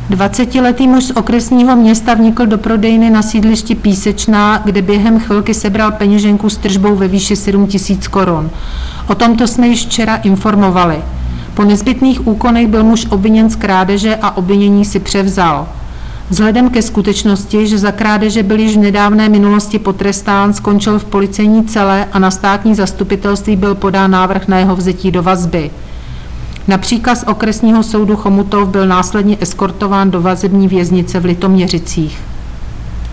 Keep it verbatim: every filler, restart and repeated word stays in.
dvacetiletý muž z okresního města vnikl do prodejny na sídlišti Písečná, kde během chvilky sebral peněženku s tržbou ve výši sedm tisíc korun. O tomto jsme již včera informovali. Po nezbytných úkonech byl muž obviněn z krádeže a obvinění si převzal. Vzhledem ke skutečnosti, že za krádeže byl již v nedávné minulosti potrestán, skončil v policejní cele a na státní zastupitelství byl podán návrh na jeho vzetí do vazby. Na příkaz okresního soudu Chomutov byl následně eskortován do vazební věznice v Litoměřicích.